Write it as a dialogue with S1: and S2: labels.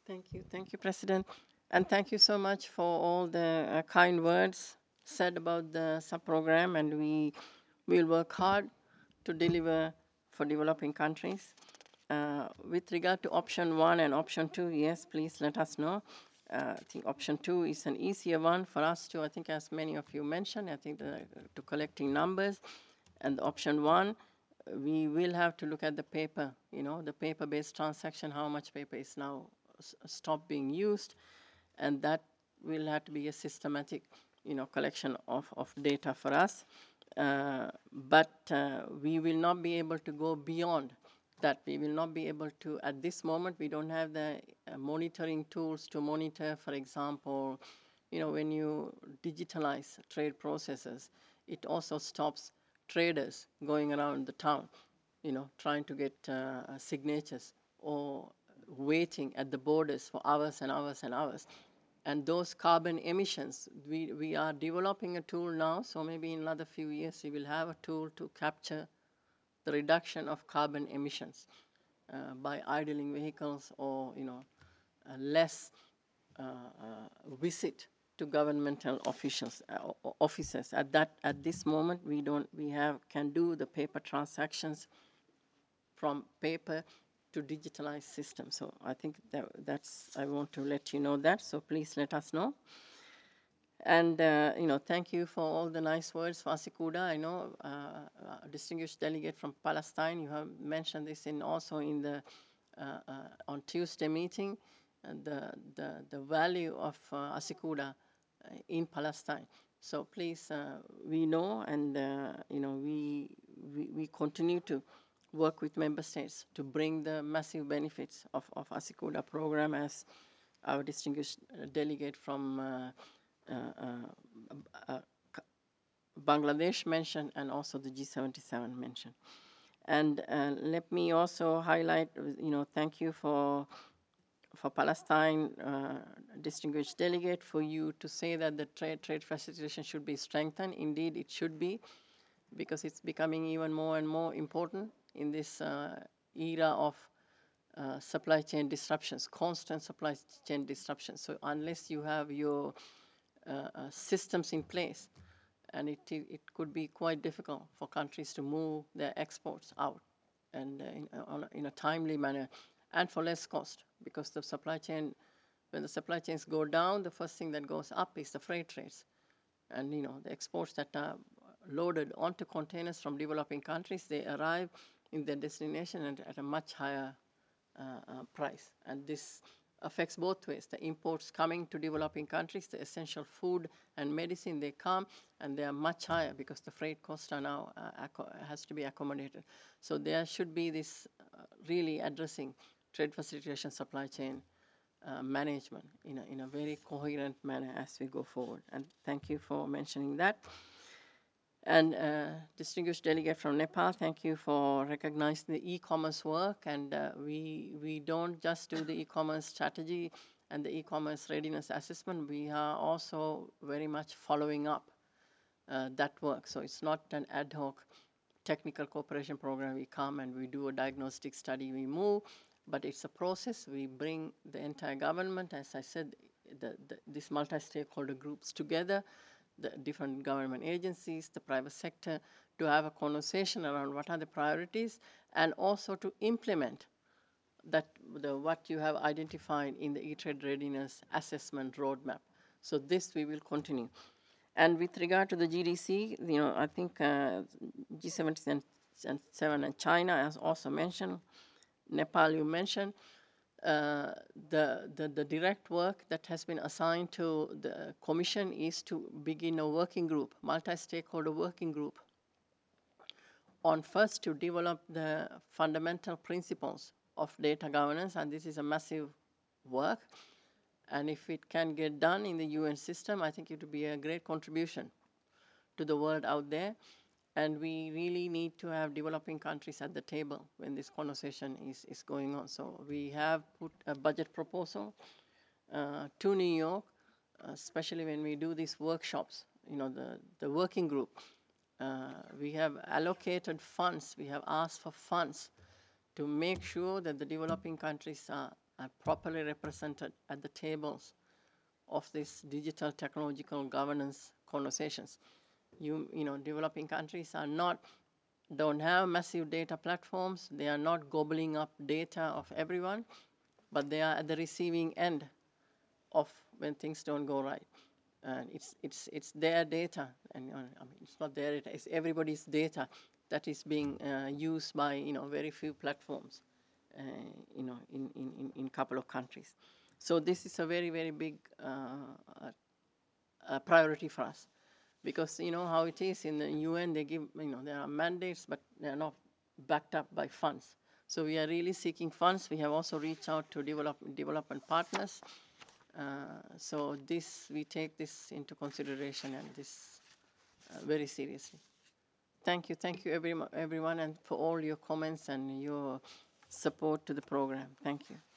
S1: Thank you, President. And thank you so much for all the kind words said about the sub-program, and we will work hard to deliver for developing countries. With regard to option one and option two, yes, please let us know. I think option two is an easier one for us to, I think, as many of you mentioned, I think to collecting numbers. And option one, we will have to look at the paper, the paper-based transaction, how much paper is now stopped being used, and that will have to be a systematic, collection of data for us. But we will not be able to go beyond that. We will not be able to, at this moment, we don't have the monitoring tools to monitor, for example, when you digitalize trade processes, it also stops traders going around the town, trying to get signatures or waiting at the borders for hours and hours and hours. And those carbon emissions, we are developing a tool now, so maybe in another few years we will have a tool to capture the reduction of carbon emissions by idling vehicles or less visit to governmental officials offices. At this moment we have can do the paper transactions from paper to digitalized system. So I think that's I want to let you know that. So please let us know. And thank you for all the nice words for Asikuda. I know distinguished delegate from Palestine. You have mentioned this in also in the on Tuesday meeting, the value of Asikuda in Palestine. So please, we know, and we continue to work with member states to bring the massive benefits of Asikuda program, as our distinguished delegate from uh, Bangladesh mentioned, and also the G77 mentioned. And let me also highlight, thank you for Palestine, distinguished delegate, for you to say that the trade facilitation should be strengthened. Indeed, it should be, because it's becoming even more and more important in this era of supply chain disruptions, constant supply chain disruptions. So unless you have your systems in place, and it could be quite difficult for countries to move their exports out and in a timely manner and for less cost, because the supply chain, when the supply chains go down, the first thing that goes up is the freight rates. And the exports that are loaded onto containers from developing countries, they arrive in their destination at a much higher price. And this affects both ways. The imports coming to developing countries, the essential food and medicine, they come and they are much higher because the freight costs are now has to be accommodated. So there should be this really addressing trade facilitation supply chain management in a very coherent manner as we go forward. And thank you for mentioning that. And distinguished delegate from Nepal, thank you for recognizing the e-commerce work. And we don't just do the e-commerce strategy and the e-commerce readiness assessment. We are also very much following up that work. So it's not an ad hoc technical cooperation program. We come and we do a diagnostic study, we move, but it's a process. We bring the entire government, as I said, these multi-stakeholder groups together, the different government agencies, the private sector, to have a conversation around what are the priorities, and also to implement what you have identified in the e-trade readiness assessment roadmap. So this we will continue. And with regard to the GDC, I think G77 and China, as also mentioned, Nepal you mentioned, the direct work that has been assigned to the Commission is to begin a working group, multi-stakeholder working group, on first to develop the fundamental principles of data governance, and this is a massive work. And if it can get done in the UN system, I think it would be a great contribution to the world out there. And we really need to have developing countries at the table when this conversation is going on. So we have put a budget proposal to New York, especially when we do these workshops, the working group. We have allocated funds, we have asked for funds to make sure that the developing countries are are properly represented at the tables of these digital technological governance conversations. Developing countries don't have massive data platforms. They are not gobbling up data of everyone, but they are at the receiving end of when things don't go right. And it's their data, and it's not their data. It's everybody's data that is being used by very few platforms, in couple of countries. So this is a very very big priority for us, because you know how it is in the UN. They give, there are mandates, but they are not backed up by funds. So we are really seeking funds. We have also reached out to development partners. So we take this into consideration, and this very seriously. Thank you everyone, and for all your comments and your support to the program. Thank you.